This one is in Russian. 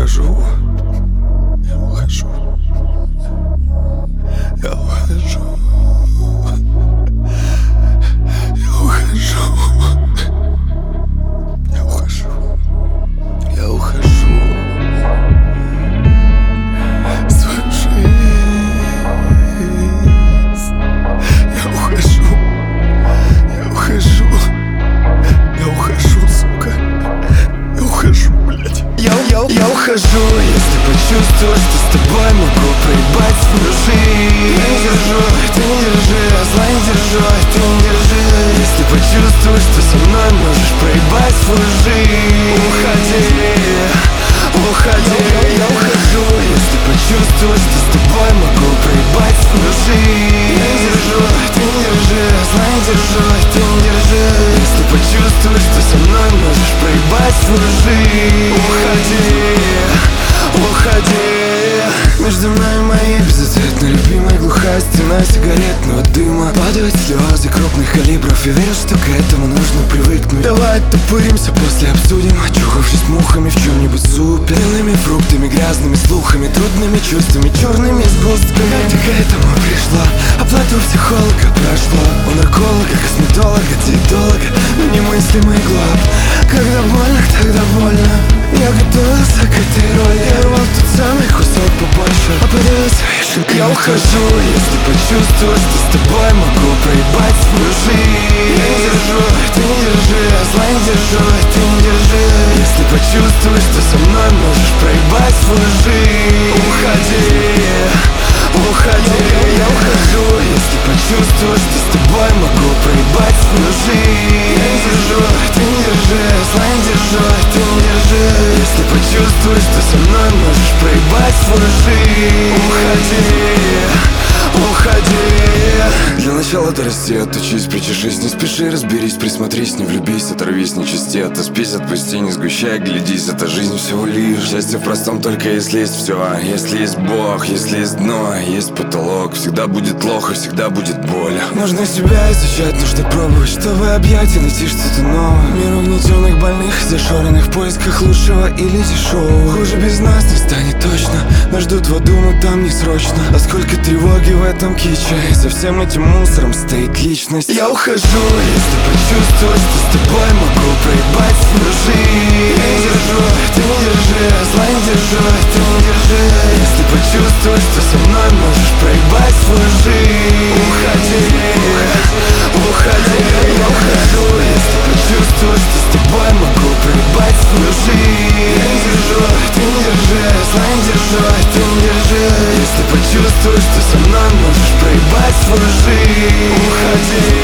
ухожу, я ухожу, я ухожу, я ухожу, я ухожу, я ухожу в свою жизнь. Я ухожу, я ухожу, я ухожу, сука. Я ухожу, блядь. Я ухожу, если почувствую, что с тобой могу проебать свою жизнь. Ты не держу, ты не держи, зла не держу, ты не держи. Если почувствуешь, что со мной можешь проебать свою жизнь. Уходи, уходи. Я ухожу, если почувствую, что с тобой могу проебать свою жизнь. Ты не держу, ты не держи, зла не держу, ты не держи. Если почувствуешь, что со мной можешь проебать свою жизнь. Уходи, уходи. Между нами мои безответные любимая глухая стена сигаретного дыма. Падают слезы крупных калибров. Я верю, что к этому нужно привыкнуть. Давай оттопыримся, после обсудим, очухавшись мухами в чем-нибудь супер. Длинными фруктами, грязными слухами, трудными чувствами, черными сгустками. Как ты к этому пришла? Оплату психолога прошла. У нарколога, косметолога, диетолога, но немыслимый глад. Когда больно, тогда больно. Я готовился к этой роли. Я рвал тот самый кусок побольше, а подавился вишенкой. Я ухожу, если почувствую, что с тобой могу проебать свою жизнь. Я не держу, ты не держи, зла не держу, ты не держи. Если почувствуешь, что со мной можешь проебать свою жизнь. Уходи, уходи. Я ухожу, если почувствую, что с тобой могу проебать свою жизнь. Я не держу, ты не держи, зла не держу, ты не держи. Если почувствуешь, что со мной можешь проебать свою жизнь. Уходи, уходи. Для начала дорасти, отучись, причешись, не спеши, разберись, присмотрись, не влюбись, оторвись, не чисти, отоспись, отпусти, не сгущай, глядись, это жизнь всего лишь. Счастье в простом только если есть все, если есть Бог, если есть дно, есть потолок. Всегда будет плохо, всегда будет боль. Нужно себя изучать, нужно пробовать, чтобы объять и найти что-то новое. Мир угнетенных, больных, зашоренных в поисках лучшего или дешевого. Хуже без нас не станет точно, нас ждут в аду, но там не срочно. А сколько тревоги в этом киче, и за всем этим мусором стоит личность. Я ухожу, если почувствую, что с тобой могу проебать свою жизнь. Я не держу, ты не держи, зла не держу, ты не держи. Если почувствуешь, что со мной можешь проебать свою жизнь. Уходи, уходи. Я ухожу, если почувствую, что с тобой могу проебать свою жизнь. Я не держу, ты не держи, зла не держу, ты не держи. Если почувствуешь, что со мной можешь проебать свою жизнь. Уходи.